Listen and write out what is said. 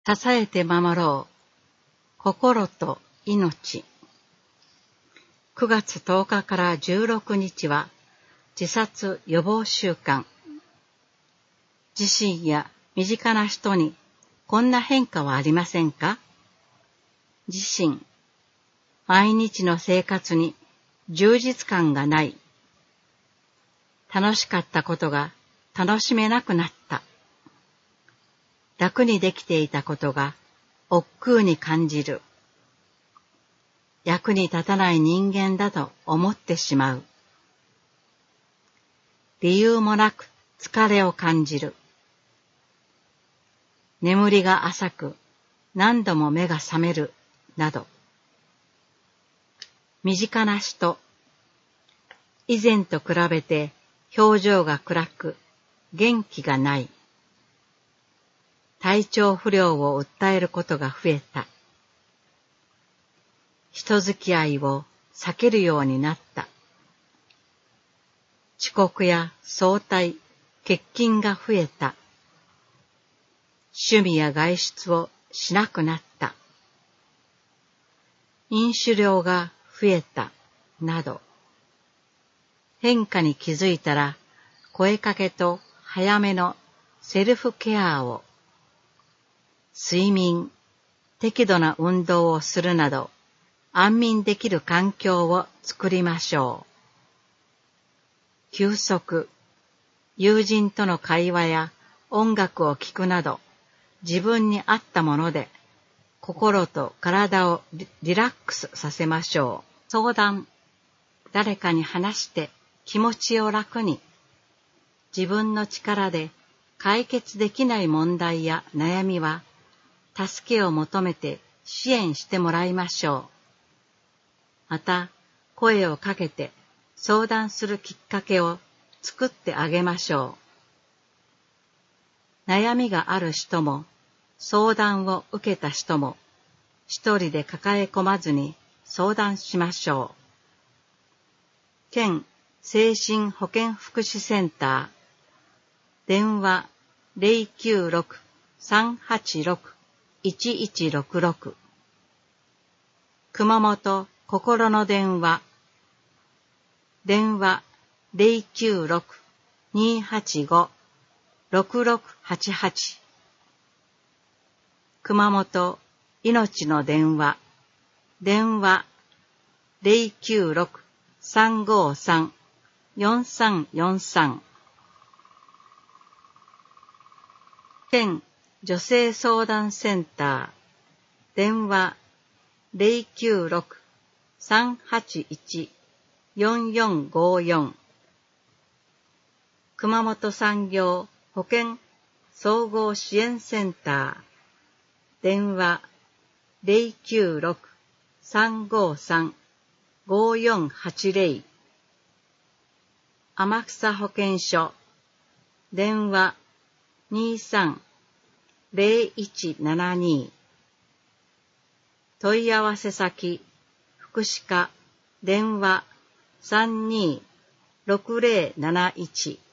支えて守ろう。心と命。9月10日から16日は自殺予防週間。自身や身近な人にこんな変化はありませんか？自身、毎日の生活に充実感がない。楽しかったことが楽しめなくなった。楽にできていたことが億劫に感じる。役に立たない人間だと思ってしまう。理由もなく疲れを感じる。眠りが浅く何度も目が覚めるなど。身近な人、以前と比べて表情が暗く元気がない。体調不良を訴えることが増えた。人付き合いを避けるようになった。遅刻や早退、欠勤が増えた。趣味や外出をしなくなった。飲酒量が増えた、など。変化に気づいたら、声かけと早めのセルフケアを。睡眠、適度な運動をするなど、安眠できる環境を作りましょう。休息、友人との会話や音楽を聴くなど、自分に合ったもので、心と体をリラックスさせましょう。相談、誰かに話して気持ちを楽に、自分の力で解決できない問題や悩みは、助けを求めて支援してもらいましょう。また、声をかけて相談するきっかけを作ってあげましょう。悩みがある人も、相談を受けた人も、一人で抱え込まずに相談しましょう。県精神保健福祉センター、電話096-386-1166。熊本心の電話、電話096-285-6688。熊本命の電話、電話096-353-4343。県女性相談センター、電話096-381-4454。熊本産業保健総合支援センター、電話096-353-5480。天草保健所、電話23-0172。問い合わせ先、福祉課、電話32-6071。